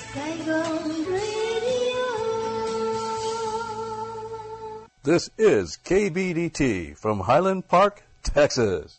Saigon Radio. This is KBDT from Highland Park, Texas.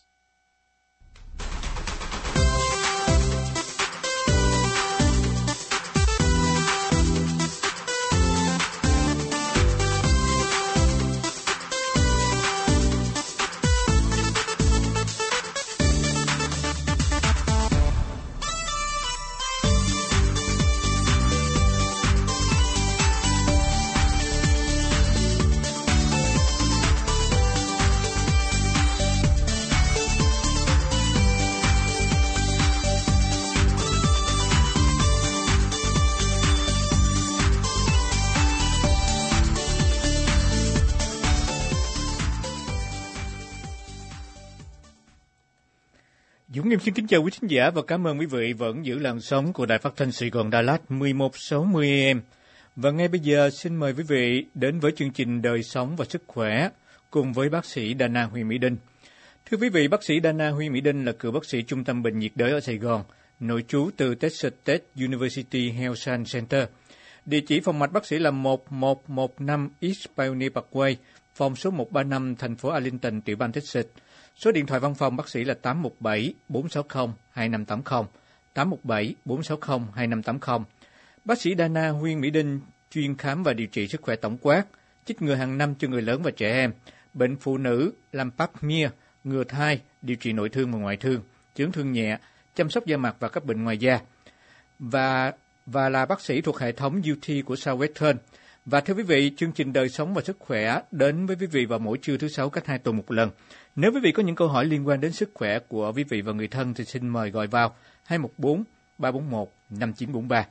Dũng Nghiêm xin kính chào quý khán giả và cảm ơn quý vị vẫn giữ làn sóng của Đài Phát thanh Sài Gòn Đà Lạt 1160 AM. Và ngay bây giờ xin mời quý vị đến với chương trình Đời sống và sức khỏe cùng với bác sĩ Đana Huy Mỹ Đinh. Thưa quý vị, bác sĩ Đana Huy Mỹ Đinh là cựu bác sĩ Trung tâm Bệnh nhiệt đới ở Sài Gòn, nội trú từ Texas Tech University Health Science Center. Địa chỉ phòng mạch bác sĩ là 1115 East Pioneer Parkway, phòng số 135, thành phố Arlington, tiểu bang Texas. Số điện thoại văn phòng bác sĩ là 817-460-2580, 817-460-2580. Bác sĩ Đana Huy Mỹ Đinh chuyên khám và điều trị sức khỏe tổng quát, chích ngừa hàng năm cho người lớn và trẻ em, bệnh phụ nữ, làm pap smear, ngừa thai, điều trị nội thương và ngoại thương, chấn thương nhẹ, chăm sóc da mặt và các bệnh ngoài da. Và là bác sĩ thuộc hệ thống UT của Southwestern. Và thưa quý vị, chương trình Đời sống và sức khỏe đến với quý vị vào mỗi trưa thứ Sáu cách 2 tuần một lần. Nếu quý vị có những câu hỏi liên quan đến sức khỏe của quý vị và người thân thì xin mời gọi vào 214-341-5943,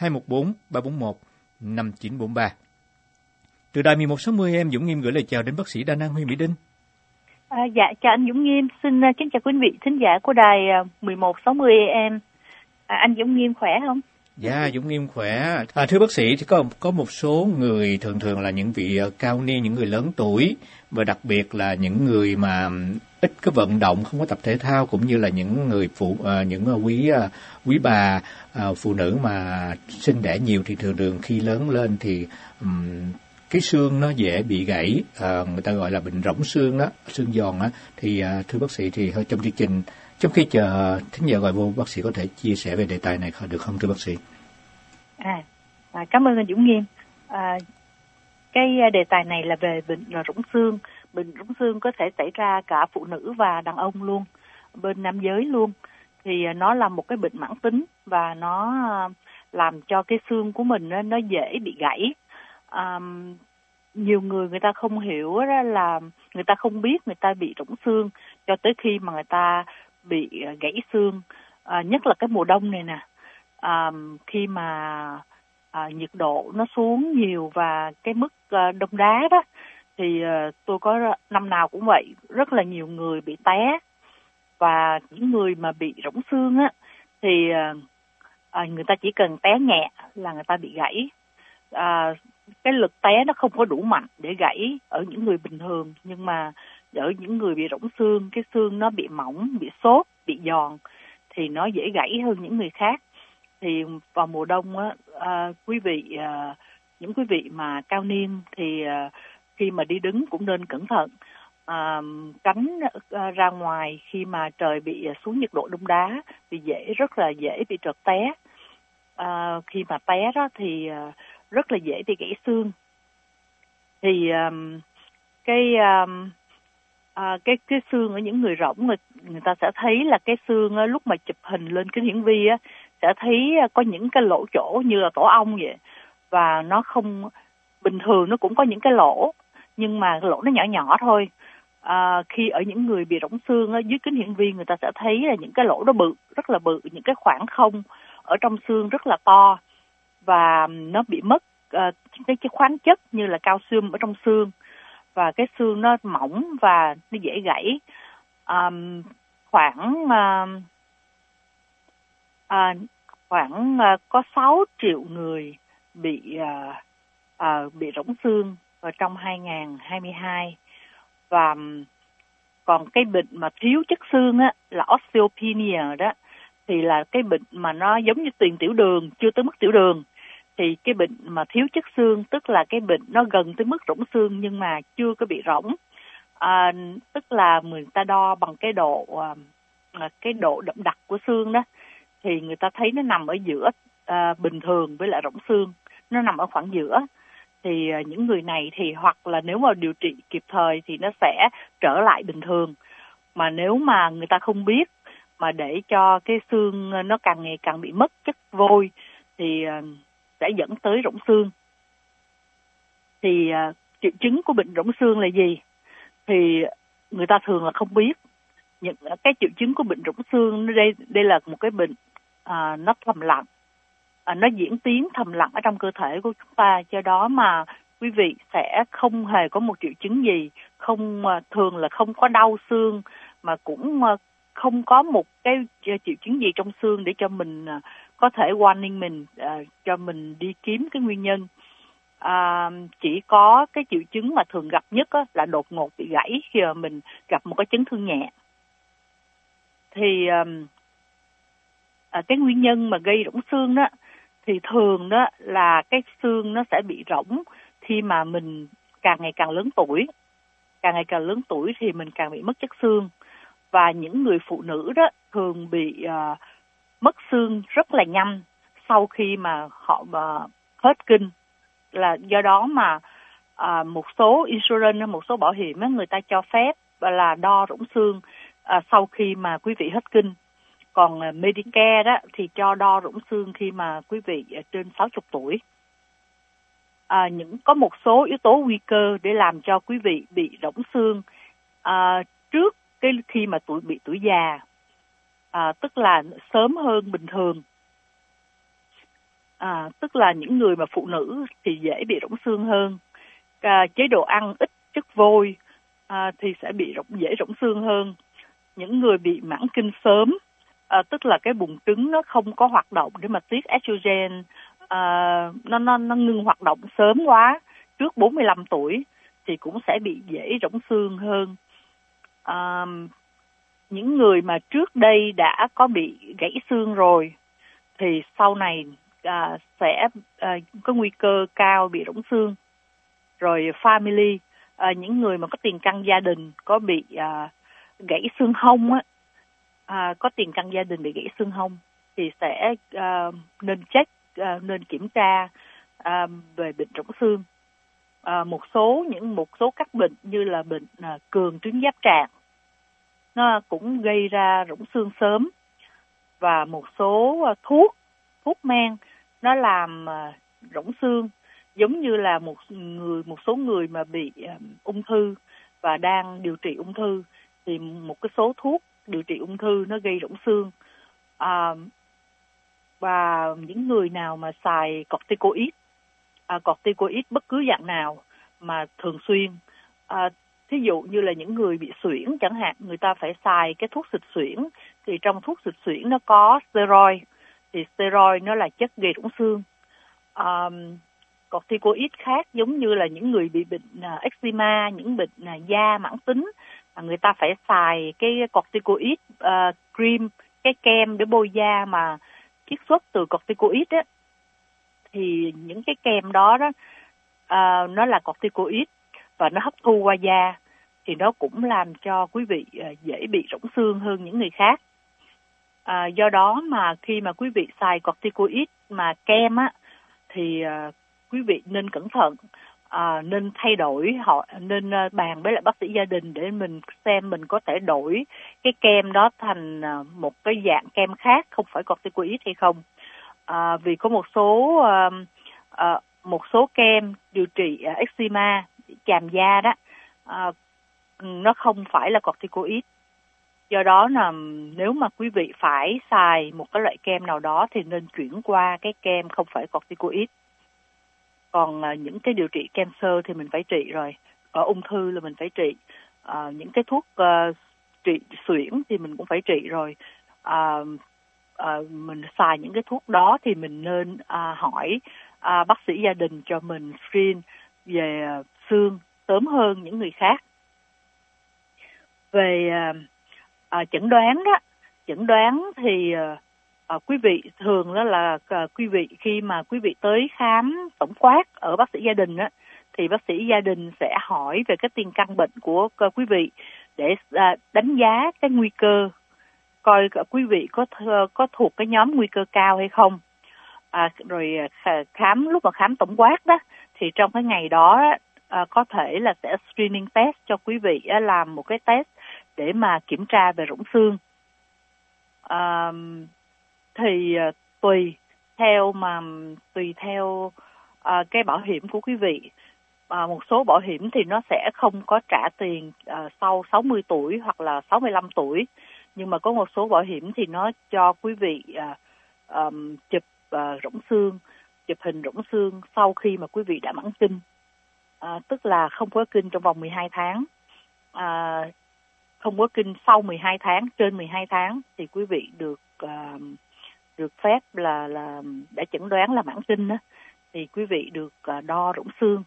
214-341-5943. Từ đài 1160 em Dũng Nghiêm gửi lời chào đến bác sĩ Đana Huy Mỹ Đinh. Dạ, chào anh Dũng Nghiêm, xin kính chào quý vị thính giả của đài 1160 em. Anh Dũng Nghiêm khỏe không? Dạ, Dũng Nghiêm khỏe. Thưa bác sĩ, thì có một số người thường là những vị cao niên, những người lớn tuổi, và đặc biệt là những người mà ít có vận động, không có tập thể thao, cũng như là những người những quý bà phụ nữ mà sinh đẻ nhiều thì thường khi lớn lên thì cái xương nó dễ bị gãy, người ta gọi là bệnh rỗng xương đó, xương giòn đó. Thì thưa bác sĩ, thì trong chương trình, trong khi chờ thính giả gọi vô, bác sĩ có thể chia sẻ về đề tài này được không thưa bác sĩ? Cảm ơn anh Dũng Nghiêm. Cái đề tài này là về bệnh rỗng xương. Bệnh rỗng xương có thể xảy ra cả phụ nữ và đàn ông luôn, bên nam giới luôn. Thì nó là một cái bệnh mãn tính và nó làm cho cái xương của mình nó dễ bị gãy. Nhiều người ta không hiểu đó, là người ta không biết người ta bị rỗng xương cho tới khi mà người ta bị gãy xương, nhất là cái mùa đông này nè, khi mà nhiệt độ nó xuống nhiều và cái mức đông đá đó, thì tôi có năm nào cũng vậy, rất là nhiều người bị té. Và những người mà bị rỗng xương á thì người ta chỉ cần té nhẹ là người ta bị gãy. Cái lực té nó không có đủ mạnh để gãy ở những người bình thường, nhưng mà ở những người bị rỗng xương, cái xương nó bị mỏng, bị xốp, bị giòn thì nó dễ gãy hơn những người khác. Thì vào mùa đông á, những quý vị mà cao niên thì khi mà đi đứng cũng nên cẩn thận, tránh ra ngoài khi mà trời bị xuống nhiệt độ đông đá thì rất là dễ bị trượt té. Khi mà té đó thì rất là dễ bị gãy xương. Thì cái xương ở những người rỗng, người ta sẽ thấy là cái xương lúc mà chụp hình lên kính hiển vi á, sẽ thấy có những cái lỗ chỗ như là tổ ong vậy. Và nó không, bình thường nó cũng có những cái lỗ, nhưng mà cái lỗ nó nhỏ nhỏ thôi. Khi ở những người bị rỗng xương á, dưới kính hiển vi người ta sẽ thấy là những cái lỗ đó bự, rất là bự, những cái khoảng không ở trong xương rất là to. Và nó bị mất cái khoáng chất như là calcium ở trong xương. Và cái xương nó mỏng và nó dễ gãy. Khoảng có 6 triệu người bị rỗng xương vào trong 2022. Và còn cái bệnh mà thiếu chất xương á, là osteopenia đó, thì là cái bệnh mà nó giống như tiền tiểu đường, chưa tới mức tiểu đường, thì cái bệnh mà thiếu chất xương tức là cái bệnh nó gần tới mức rỗng xương nhưng mà chưa có bị rỗng. Tức là người ta đo bằng cái độ đậm đặc của xương đó, thì người ta thấy nó nằm ở giữa bình thường với lại rỗng xương, nó nằm ở khoảng giữa. Thì những người này thì hoặc là nếu mà điều trị kịp thời thì nó sẽ trở lại bình thường, mà nếu mà người ta không biết mà để cho cái xương nó càng ngày càng bị mất chất vôi thì sẽ dẫn tới rỗng xương. Thì triệu chứng của bệnh rỗng xương là gì? Thì người ta thường là không biết. Những cái triệu chứng của bệnh rỗng xương đây là một cái bệnh nó thầm lặng, nó diễn tiến thầm lặng ở trong cơ thể của chúng ta, do đó mà quý vị sẽ không hề có một triệu chứng gì, thường là không có đau xương, mà cũng không có một cái triệu chứng gì trong xương để cho mình có thể warning mình, cho mình đi kiếm cái nguyên nhân. Chỉ có cái triệu chứng mà thường gặp nhất là đột ngột bị gãy khi mà mình gặp một cái chấn thương nhẹ. Thì cái nguyên nhân mà gây rỗng xương đó thì thường đó là cái xương nó sẽ bị rỗng khi mà mình càng ngày càng lớn tuổi. Càng ngày càng lớn tuổi thì mình càng bị mất chất xương. Và những người phụ nữ đó thường bị mất xương rất là nhanh sau khi mà họ hết kinh. Là do đó mà một số insurance, một số bảo hiểm người ta cho phép là đo rỗng xương sau khi mà quý vị hết kinh. Còn Medicare đó thì cho đo rỗng xương khi mà quý vị trên 60 tuổi. Có một số yếu tố nguy cơ để làm cho quý vị bị rỗng xương trước khi mà bị tuổi già, tức là sớm hơn bình thường. Tức là những người mà phụ nữ thì dễ bị rỗng xương hơn. Chế độ ăn ít chất vôi thì sẽ bị dễ rỗng xương hơn. Những người bị mãn kinh sớm, tức là cái buồng trứng nó không có hoạt động để mà tiết estrogen, nó ngưng hoạt động sớm quá trước 45 tuổi thì cũng sẽ bị dễ rỗng xương hơn. Những người mà trước đây đã có bị gãy xương rồi thì sau này sẽ có nguy cơ cao bị rỗng xương. Rồi family, những người mà có tiền căn gia đình có bị gãy xương hông có tiền căn gia đình bị gãy xương hông thì sẽ nên check, nên kiểm tra về bệnh rỗng xương. Một số các bệnh như là bệnh cường tuyến giáp trạng nó cũng gây ra rỗng xương sớm, và một số thuốc men nó làm rỗng xương, giống như là một số người mà bị ung thư và đang điều trị ung thư thì một cái số thuốc điều trị ung thư nó gây rỗng xương. Và những người nào mà xài corticoid bất cứ dạng nào mà thường xuyên, thí dụ như là những người bị suyễn chẳng hạn, người ta phải xài cái thuốc xịt suyễn, thì trong thuốc xịt suyễn nó có steroid, thì steroid nó là chất gây rỗng xương. Corticoid khác giống như là những người bị bệnh eczema, những bệnh da mãn tính, người ta phải xài cái corticoid cream, cái kem để bôi da mà chiết xuất từ corticoid á, thì những cái kem đó nó là corticoid và nó hấp thu qua da, thì nó cũng làm cho quý vị dễ bị rỗng xương hơn những người khác. Do đó mà khi mà quý vị xài corticoid mà kem á, thì quý vị nên cẩn thận, nên thay đổi, nên bàn với lại bác sĩ gia đình để mình xem mình có thể đổi cái kem đó thành một cái dạng kem khác không phải corticoid hay không. Vì có một số kem điều trị eczema, chàm da đó, nó không phải là corticoid. Do đó là nếu mà quý vị phải xài một cái loại kem nào đó thì nên chuyển qua cái kem không phải corticoid. Còn những cái điều trị cancer thì mình phải trị rồi, ung thư là mình phải trị, những cái thuốc trị suyễn thì mình cũng phải trị rồi. Mình xài những cái thuốc đó thì mình nên hỏi bác sĩ gia đình cho mình screen về xương sớm hơn những người khác. Về chẩn đoán thì quý vị thường đó là quý vị khi mà quý vị tới khám tổng quát ở bác sĩ gia đình á, thì bác sĩ gia đình sẽ hỏi về cái tiền căn bệnh của quý vị để đánh giá cái nguy cơ, coi quý vị có thuộc cái nhóm nguy cơ cao hay không. Rồi lúc mà khám tổng quát đó thì trong cái ngày đó có thể là sẽ screening test cho quý vị làm một cái test để mà kiểm tra về rỗng xương. Thì tùy theo cái bảo hiểm của quý vị. Một số bảo hiểm thì nó sẽ không có trả tiền sau 60 tuổi hoặc là 65 tuổi. Nhưng mà có một số bảo hiểm thì nó cho quý vị chụp rỗng xương, chụp hình rỗng xương sau khi mà quý vị đã mãn kinh. Tức là không có kinh trong vòng 12 tháng. Không có kinh sau 12 tháng, trên 12 tháng thì quý vị được phép là đã chẩn đoán là mãn kinh đó, thì quý vị được đo rỗng xương.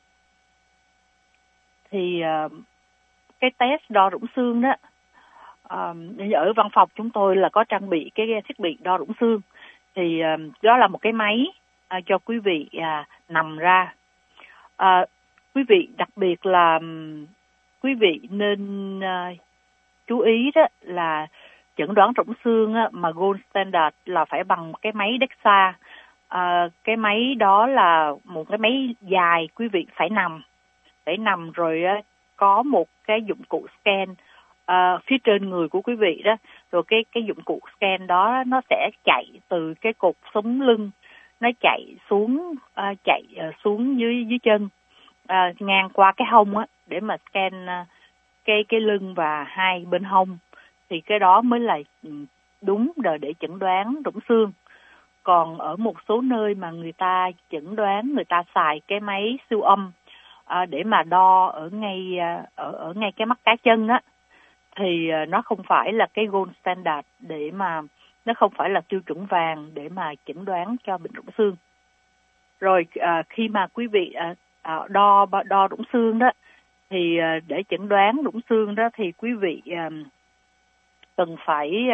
Thì cái test đo rỗng xương đó, ở văn phòng chúng tôi là có trang bị cái thiết bị đo rỗng xương. Thì đó là một cái máy cho quý vị nằm ra. Quý vị đặc biệt là quý vị nên chú ý đó là chẩn đoán rỗng xương mà gold standard là phải bằng cái máy DEXA. Cái máy đó là một cái máy dài, quý vị phải nằm rồi có một cái dụng cụ scan phía trên người của quý vị đó, rồi cái dụng cụ scan đó nó sẽ chạy từ cái cột sống lưng, nó chạy xuống dưới chân, ngang qua cái hông á, để mà scan cái lưng và hai bên hông, thì cái đó mới là đúng để chẩn đoán rỗng xương. Còn ở một số nơi mà người ta chẩn đoán, người ta xài cái máy siêu âm để mà đo ở ngay cái mắt cá chân á, thì nó không phải là cái gold standard, để mà nó không phải là tiêu chuẩn vàng để mà chẩn đoán cho bệnh rỗng xương. Rồi khi mà quý vị đo rỗng xương đó, thì để chẩn đoán rỗng xương đó thì quý vị cần phải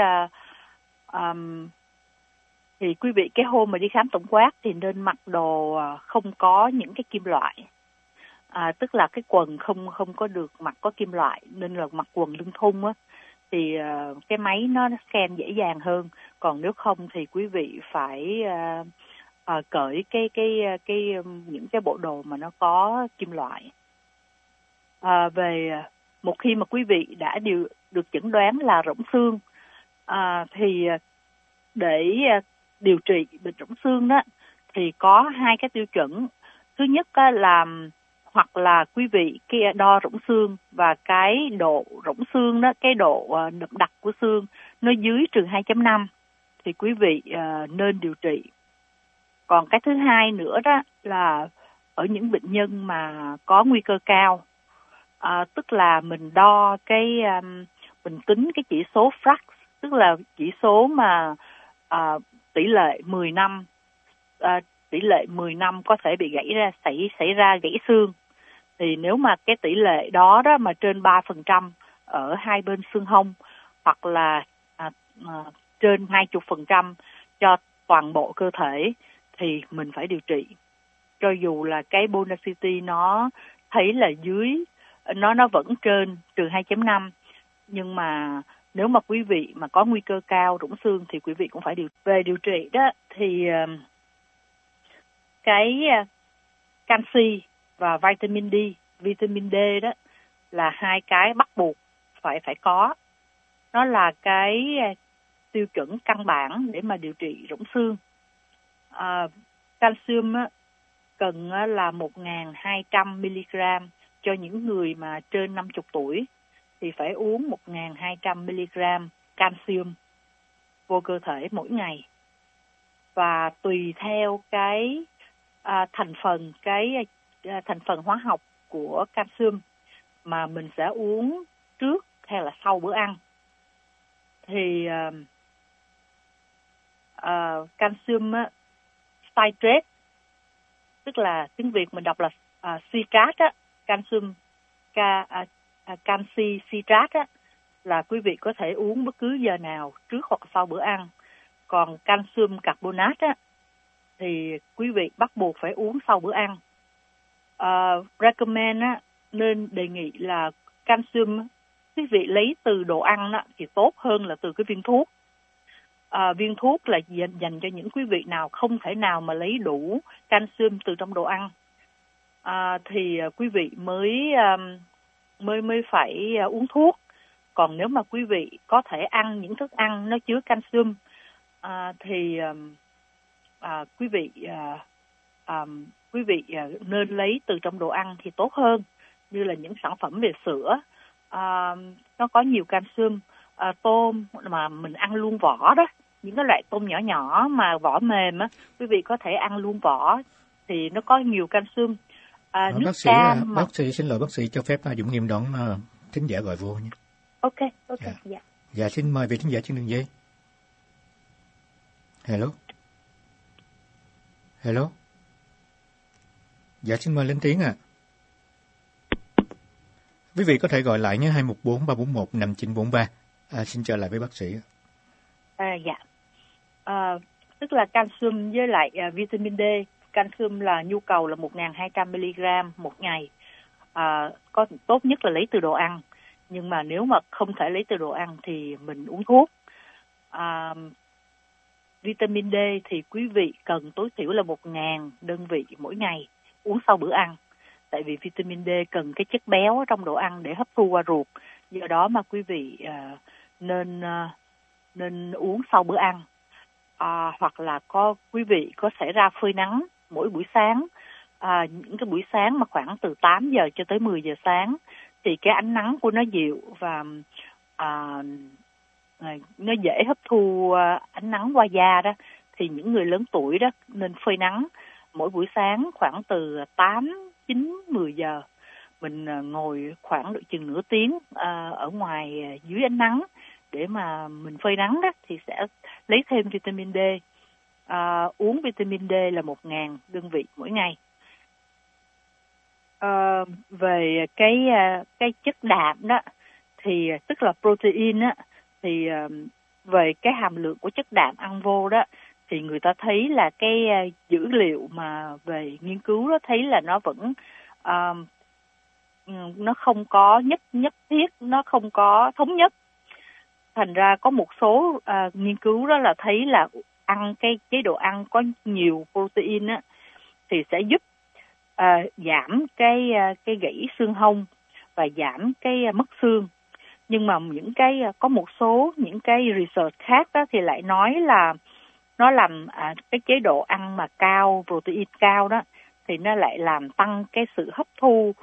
thì quý vị cái hôm mà đi khám tổng quát thì nên mặc đồ không có những cái kim loại. Tức là cái quần không có được mặc có kim loại, nên là mặc quần lưng thun á, thì cái máy nó scan dễ dàng hơn. Còn nếu không thì quý vị phải cởi những cái bộ đồ mà nó có kim loại. Về một khi mà quý vị đã được chẩn đoán là rỗng xương, thì để điều trị bệnh rỗng xương đó thì có hai cái tiêu chuẩn. Thứ nhất là hoặc là quý vị kia đo rỗng xương và cái độ rỗng xương đó, cái độ đậm đặc của xương nó dưới trừ 2.5 thì quý vị nên điều trị. Còn cái thứ hai nữa đó là ở những bệnh nhân mà có nguy cơ cao, tức là mình đo mình tính cái chỉ số Frax, tức là chỉ số mà tỷ lệ 10 năm có thể bị xảy ra gãy xương. Thì nếu mà cái tỷ lệ đó mà trên 3% ở hai bên xương hông, hoặc là trên 20% cho toàn bộ cơ thể, thì mình phải điều trị. Cho dù là cái Bonacity nó thấy là dưới, nó vẫn trên trừ 2.5, nhưng mà nếu mà quý vị mà có nguy cơ cao rỗng xương thì quý vị cũng phải về điều trị đó. Thì cái canxi và vitamin D đó là hai cái bắt buộc phải có. Nó là cái tiêu chuẩn căn bản để mà điều trị rỗng xương. Calcium cần là 1.200 mg cho những người mà trên 50 tuổi, thì phải uống 1.200 mg calcium vô cơ thể mỗi ngày. Và tùy theo cái thành phần hóa học của calcium mà mình sẽ uống trước hay là sau bữa ăn. Thì calcium citrate, tức là tiếng Việt mình đọc là citrate á, calcium canxi citrate á, là quý vị có thể uống bất cứ giờ nào trước hoặc sau bữa ăn. Còn calcium carbonate á, thì quý vị bắt buộc phải uống sau bữa ăn. Recommend á, nên đề nghị là calcium quý vị lấy từ đồ ăn á, thì tốt hơn là từ cái viên thuốc. Viên thuốc là dành cho những quý vị nào không thể nào mà lấy đủ calcium từ trong đồ ăn, thì quý vị mới phải uống thuốc. Còn nếu mà quý vị có thể ăn những thức ăn nó chứa calcium, thì quý vị nên lấy từ trong đồ ăn thì tốt hơn, như là những sản phẩm về sữa, nó có nhiều calcium. Tôm mà mình ăn luôn vỏ đó, những cái loại tôm nhỏ nhỏ mà vỏ mềm á, quý vị có thể ăn luôn vỏ thì nó có nhiều calcium. Nước cam bác sĩ xin lỗi, bác sĩ cho phép Dũng Nghiêm đón thính giả gọi vô nhé. Ok, dạ. Dạ, xin mời vị thính giả trên đường dây. Hello. Dạ, xin mời lên tiếng ạ. Quý vị có thể gọi lại nhé, 214-341-5943. Xin trở lại với bác sĩ. Dạ. Tức là calcium với lại vitamin D. Calcium là nhu cầu là 1.200 mg một ngày. Có tốt nhất là lấy từ đồ ăn. Nhưng mà nếu mà không thể lấy từ đồ ăn thì mình uống thuốc. Vitamin D thì quý vị cần tối thiểu là 1.000 đơn vị mỗi ngày uống sau bữa ăn. Tại vì vitamin D cần cái chất béo ở trong đồ ăn để hấp thu qua ruột. Do đó mà quý vị nên uống sau bữa ăn. Hoặc là quý vị có thể ra phơi nắng mỗi buổi sáng. Những cái buổi sáng mà khoảng từ 8 giờ cho tới 10 giờ sáng thì cái ánh nắng của nó dịu và nó dễ hấp thu ánh nắng qua da đó. Thì những người lớn tuổi đó nên phơi nắng mỗi buổi sáng khoảng từ 8, 9, 10 giờ. Mình ngồi khoảng độ chừng nửa tiếng ở ngoài dưới ánh nắng để mà mình phơi nắng đó thì sẽ lấy thêm vitamin D. Uống vitamin D là 1.000 đơn vị mỗi ngày. Về cái chất đạm đó thì tức là protein á, thì về cái hàm lượng của chất đạm ăn vô đó thì người ta thấy là cái dữ liệu mà về nghiên cứu đó thấy là nó vẫn nó không có nhất thiết, nó không có thống nhất. Thành ra có một số nghiên cứu đó là thấy là ăn cái chế độ ăn có nhiều protein á thì sẽ giúp giảm cái gãy xương hông và giảm cái mất xương. Nhưng mà có một số những cái research khác đó thì lại nói là nó làm cái chế độ ăn mà cao protein cao đó thì nó lại làm tăng cái sự hấp thu,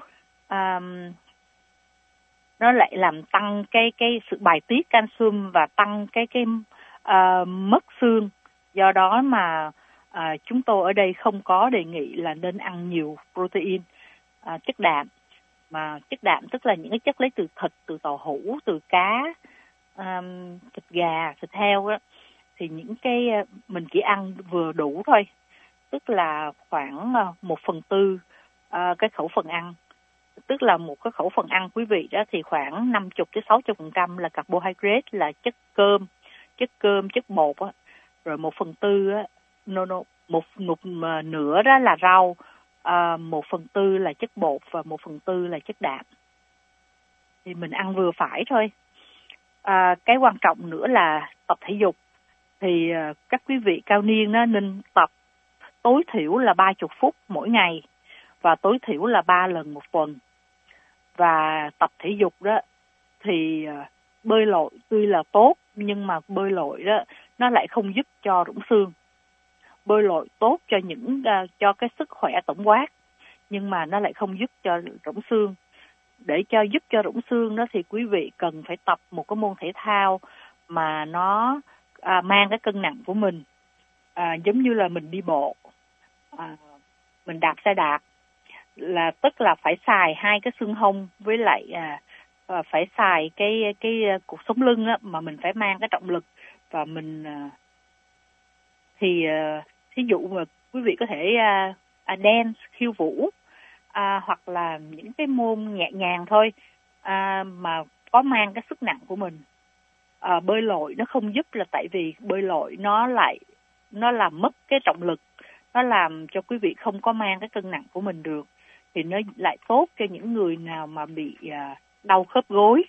nó lại làm tăng cái sự bài tiết calcium và tăng cái mất xương. Do đó mà chúng tôi ở đây không có đề nghị là nên ăn nhiều protein, chất đạm. Mà chất đạm tức là những cái chất lấy từ thịt, từ tàu hũ, từ cá, thịt gà, thịt heo đó. Thì những cái mình chỉ ăn vừa đủ thôi. Tức là khoảng 1/4 cái khẩu phần ăn. Tức là một cái khẩu phần ăn quý vị đó thì khoảng 50-60% là carbohydrate, là chất cơm, chất bột á. Rồi 1/4 á, một nửa đó là rau, 1/4 là chất bột và 1/4 là chất đạm. Thì mình ăn vừa phải thôi. Cái quan trọng nữa là tập thể dục. Thì các quý vị cao niên đó nên tập tối thiểu là 30 phút mỗi ngày và tối thiểu là 3 lần một tuần. Và tập thể dục đó thì bơi lội tuy là tốt nhưng mà bơi lội đó nó lại không giúp cho rủng xương. Bơi lội tốt cho cái sức khỏe tổng quát nhưng mà nó lại không giúp cho rủng xương. Để giúp cho rủng xương đó thì quý vị cần phải tập một cái môn thể thao mà nó mang cái cân nặng của mình, giống như là mình đi bộ, mình đạp xe đạp, là tức là phải xài hai cái xương hông với lại phải xài cái cột sống lưng á, mà mình phải mang cái trọng lực. Và mình thì thí dụ mà quý vị có thể dance, khiêu vũ, hoặc là những cái môn nhẹ nhàng thôi, mà có mang cái sức nặng của mình. bơi lội nó không giúp là tại vì bơi lội nó làm mất cái trọng lực, nó làm cho quý vị không có mang cái cân nặng của mình được, thì nó lại tốt cho những người nào mà bị đau khớp gối,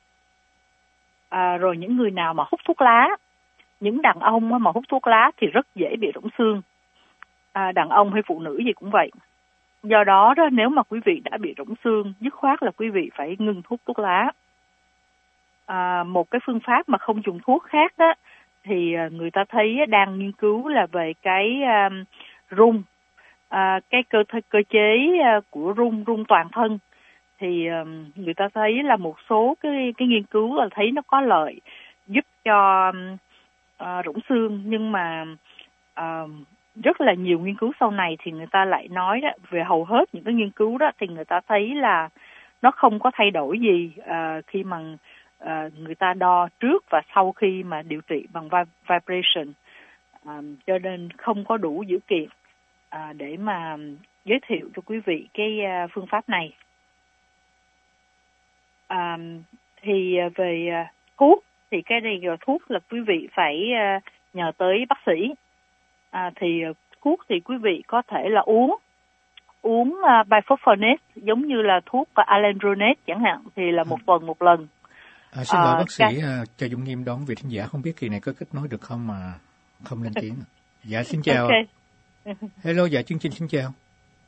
rồi những người nào mà hút thuốc lá. Những đàn ông mà hút thuốc lá thì rất dễ bị rỗng xương, đàn ông hay phụ nữ gì cũng vậy. Do đó nếu mà quý vị đã bị rỗng xương, dứt khoát là quý vị phải ngừng hút thuốc lá. Một cái phương pháp mà không dùng thuốc khác đó thì người ta thấy đang nghiên cứu là về cái rung, cái cơ chế của rung toàn thân. Thì người ta thấy là một số cái nghiên cứu là thấy nó có lợi giúp cho rỗng xương, nhưng mà rất là nhiều nghiên cứu sau này thì người ta lại nói đó, về hầu hết những cái nghiên cứu đó thì người ta thấy là nó không có thay đổi gì khi mà người ta đo trước và sau khi mà điều trị bằng vibration, cho nên không có đủ dữ kiện để mà giới thiệu cho quý vị cái phương pháp này. Thì về thuốc thì cái này thuốc là quý vị phải nhờ tới bác sĩ. Thì thuốc thì quý vị có thể là uống bifosphonates giống như là thuốc alendronate chẳng hạn, thì là một tuần một lần. Xin lỗi bác sĩ cho Dũng Nghiêm đón vị thính giả, không biết kỳ này có kết nối được không mà không lên tiếng. Dạ xin chào. Okay. Hello, dạ chương trình xin chào.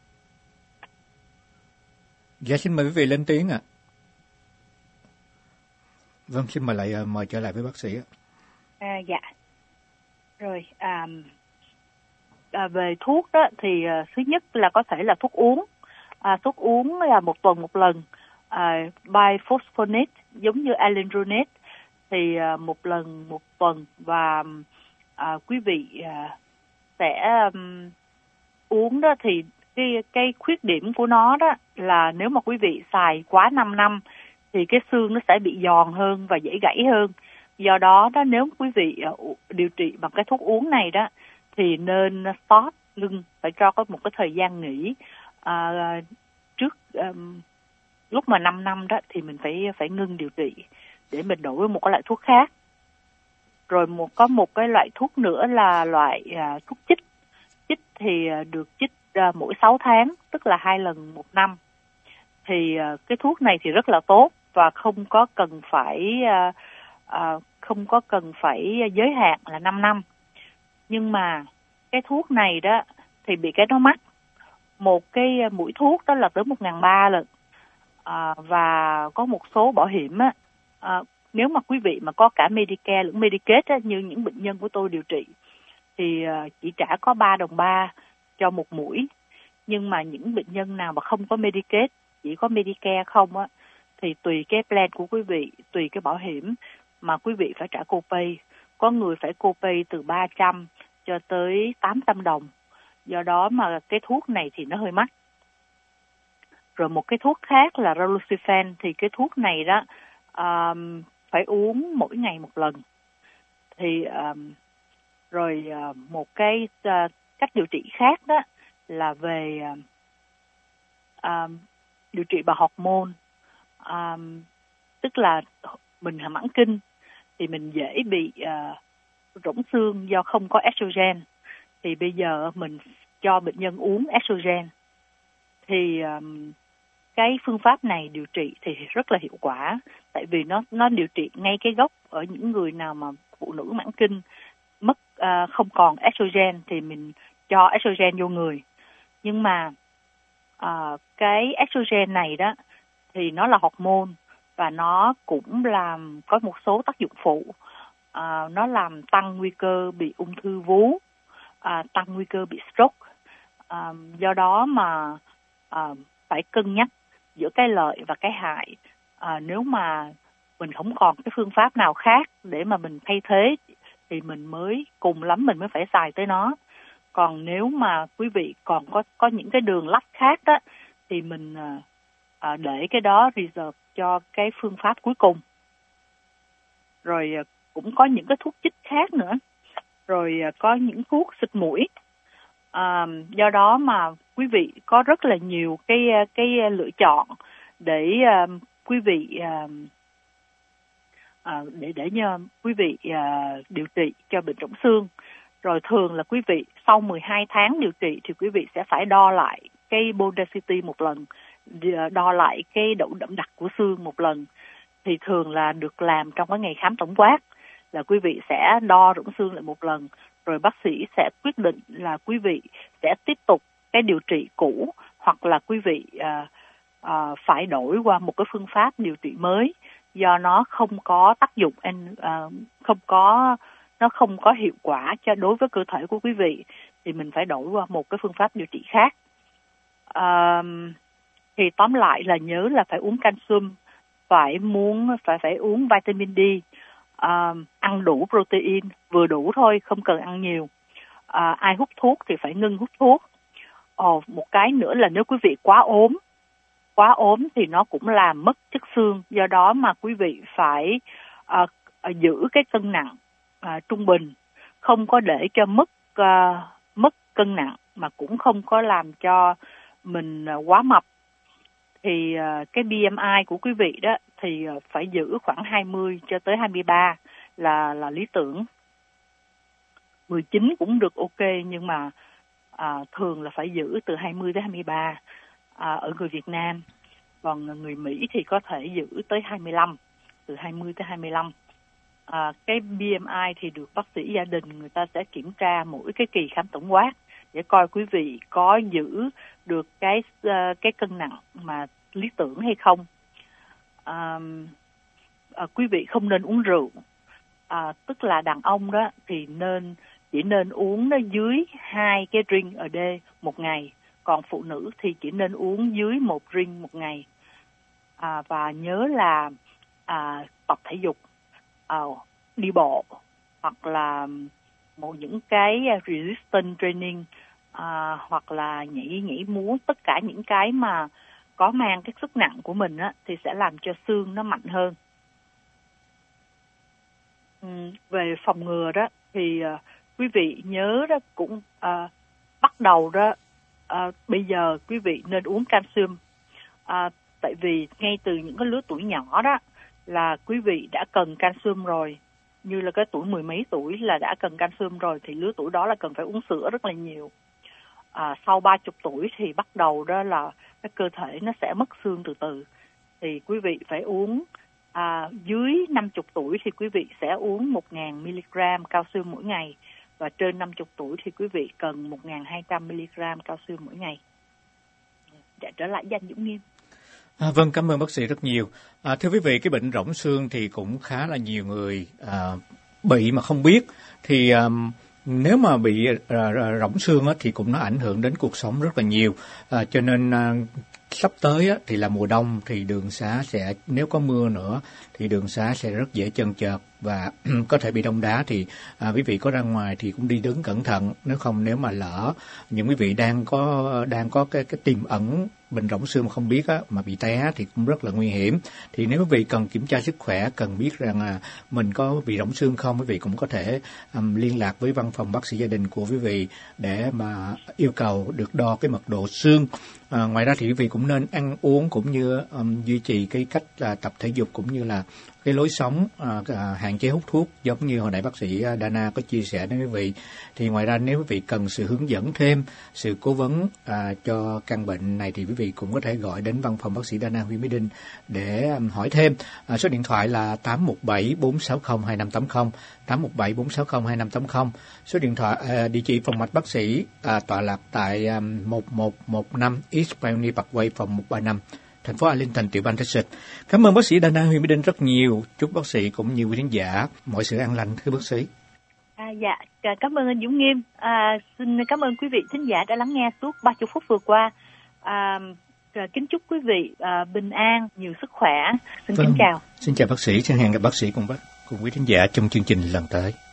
Dạ xin mời quý vị lên tiếng ạ. Vâng, xin mời trở lại với bác sĩ ạ. Dạ. Rồi, về thuốc đó thì thứ nhất là có thể là thuốc uống. Thuốc uống là một tuần một lần. Bifosphonates giống như alendronate thì một lần một tuần, và quý vị sẽ uống đó thì cái khuyết điểm của nó đó là nếu mà quý vị xài quá 5 năm thì cái xương nó sẽ bị giòn hơn và dễ gãy hơn. Do đó nếu quý vị điều trị bằng cái thuốc uống này đó thì nên stop, ngưng, phải cho có một cái thời gian nghỉ trước lúc mà 5 năm đó thì mình phải ngưng điều trị để mình đổi với một cái loại thuốc khác. Rồi có một cái loại thuốc nữa là loại thuốc chích. Chích thì được chích mỗi 6 tháng, tức là 2 lần một năm. Thì cái thuốc này thì rất là tốt và không có cần phải giới hạn là 5 năm. Nhưng mà cái thuốc này đó thì bị cái nó mắc. Một cái mũi thuốc đó là tới 1.300 lần. Và có một số bảo hiểm á, nếu mà quý vị mà có cả Medicare lẫn Medicaid á, như những bệnh nhân của tôi điều trị thì chỉ trả có 3 đồng 3 cho một mũi. Nhưng mà những bệnh nhân nào mà không có Medicaid, chỉ có Medicare không á, thì tùy cái plan của quý vị, tùy cái bảo hiểm mà quý vị phải trả copay. Có người phải copay từ 300 cho tới 800 đồng. Do đó mà cái thuốc này thì nó hơi mắc. Rồi một cái thuốc khác là Raloxifene, thì cái thuốc này đó phải uống mỗi ngày một lần. Thì rồi một cái cách điều trị khác đó là về điều trị bằng hormone, tức là mình mãn kinh thì mình dễ bị rỗng xương do không có estrogen. Thì bây giờ mình cho bệnh nhân uống estrogen. Thì cái phương pháp này điều trị thì rất là hiệu quả, tại vì nó điều trị ngay cái gốc ở những người nào mà phụ nữ mãn kinh mất không còn estrogen thì mình cho estrogen vô người. Nhưng mà cái estrogen này đó thì nó là hormone và nó cũng làm có một số tác dụng phụ. Nó làm tăng nguy cơ bị ung thư vú, tăng nguy cơ bị stroke. Do đó mà phải cân nhắc giữa cái lợi và cái hại. Nếu mà mình không còn cái phương pháp nào khác để mà mình thay thế thì mình mới cùng lắm mình mới phải xài tới nó. Còn nếu mà quý vị còn có những cái đường lách khác đó thì mình để cái đó reserve cho cái phương pháp cuối cùng. Rồi cũng có những cái thuốc chích khác nữa. Rồi có những thuốc xịt mũi. Do đó mà quý vị có rất là nhiều cái lựa chọn để quý vị để cho quý vị điều trị cho bệnh rỗng xương. Rồi thường là quý vị sau 12 tháng điều trị thì quý vị sẽ phải đo lại cái bone density một lần, đo lại cái độ đậm đặc của xương một lần. Thì thường là được làm trong cái ngày khám tổng quát, là quý vị sẽ đo rỗng xương lại một lần, rồi bác sĩ sẽ quyết định là quý vị sẽ tiếp tục cái điều trị cũ hoặc là quý vị phải đổi qua một cái phương pháp điều trị mới, do nó không có tác dụng, nó không có hiệu quả cho đối với cơ thể của quý vị, thì mình phải đổi qua một cái phương pháp điều trị khác. Thì tóm lại là nhớ là phải uống calcium, phải uống vitamin D, ăn đủ protein, vừa đủ thôi, không cần ăn nhiều. Ai hút thuốc thì phải ngưng hút thuốc. Một cái nữa là nếu quý vị quá ốm thì nó cũng làm mất chất xương, do đó mà quý vị phải giữ cái cân nặng trung bình, không có để cho mất cân nặng mà cũng không có làm cho mình quá mập. Thì cái BMI của quý vị đó thì phải giữ khoảng 20 cho tới 23 là lý tưởng. 19 cũng được ok, nhưng mà thường là phải giữ từ 20 tới 23 ở người Việt Nam. Còn người Mỹ thì có thể giữ tới 25, từ 20 tới 25. Cái BMI thì được bác sĩ gia đình người ta sẽ kiểm tra mỗi cái kỳ khám tổng quát để coi quý vị có giữ được cái cân nặng mà lý tưởng hay không. Quý vị không nên uống rượu, tức là đàn ông đó thì chỉ nên uống nó dưới 2 cái drink a day một ngày, còn phụ nữ thì chỉ nên uống dưới 1 drink một ngày. Và nhớ là tập thể dục, đi bộ hoặc là những cái resistance training, hoặc là nhảy múa, tất cả những cái mà có mang cái sức nặng của mình á, thì sẽ làm cho xương nó mạnh hơn. Về phòng ngừa đó thì quý vị nhớ đó cũng bắt đầu đó, bây giờ quý vị nên uống calcium, tại vì ngay từ những cái lứa tuổi nhỏ đó là quý vị đã cần calcium rồi, như là cái tuổi 10 mấy tuổi là đã cần calcium rồi, thì lứa tuổi đó là cần phải uống sữa rất là nhiều. Sau 30 tuổi thì bắt đầu đó là cái cơ thể nó sẽ mất xương từ từ, thì quý vị phải uống dưới 50 tuổi thì quý vị sẽ uống 1.000 mg calcium mỗi ngày, và trên 50 tuổi thì quý vị cần 1.200 mg calcium mỗi ngày. Để trở lại với anh Dũng Nghiêm. Vâng, cảm ơn bác sĩ rất nhiều. Thưa quý vị, cái bệnh rỗng xương thì cũng khá là nhiều người bị mà không biết. Thì nếu mà bị rỗng xương thì cũng nó ảnh hưởng đến cuộc sống rất là nhiều. Cho nên sắp tới thì là mùa đông, thì đường xá sẽ, nếu có mưa nữa thì đường xá sẽ rất dễ chần chợt và có thể bị đông đá. Thì quý vị có ra ngoài thì cũng đi đứng cẩn thận, nếu mà lỡ những quý vị đang có cái tiềm ẩn bệnh rỗng xương mà không biết mà bị té thì cũng rất là nguy hiểm. Thì nếu quý vị cần kiểm tra sức khỏe, cần biết rằng mình có bị rỗng xương không, quý vị cũng có thể liên lạc với văn phòng bác sĩ gia đình của quý vị để mà yêu cầu được đo cái mật độ xương. Ngoài ra thì quý vị cũng nên ăn uống cũng như duy trì cái cách tập thể dục cũng như là cái lối sống, hạn chế hút thuốc, giống như hồi nãy bác sĩ Dana có chia sẻ đến quý vị. Thì ngoài ra nếu quý vị cần sự hướng dẫn thêm, sự cố vấn cho căn bệnh này thì quý vị cũng có thể gọi đến văn phòng bác sĩ Dana huyện Mỹ Đình để hỏi thêm. Số điện thoại là 817-460-2580, 817-460-2580. Số điện thoại, địa chỉ phòng mạch bác sĩ tọa lạc tại 1115 East Pioneer Parkway, phòng 135, thành phố Arlington, tiểu bang Texas. Cảm ơn bác sĩ Dana huyện Mỹ Đình rất nhiều. Chúc bác sĩ cũng như quý khán giả mọi sự an lành, thưa bác sĩ. Dạ, cảm ơn anh Dũng Nghiêm. Xin cảm ơn quý vị thính giả đã lắng nghe suốt 30 phút vừa qua. Kính chúc quý vị bình an, nhiều sức khỏe. Xin kính chào. Xin chào bác sĩ, xin hẹn gặp bác sĩ cùng quý khán giả trong chương trình lần tới.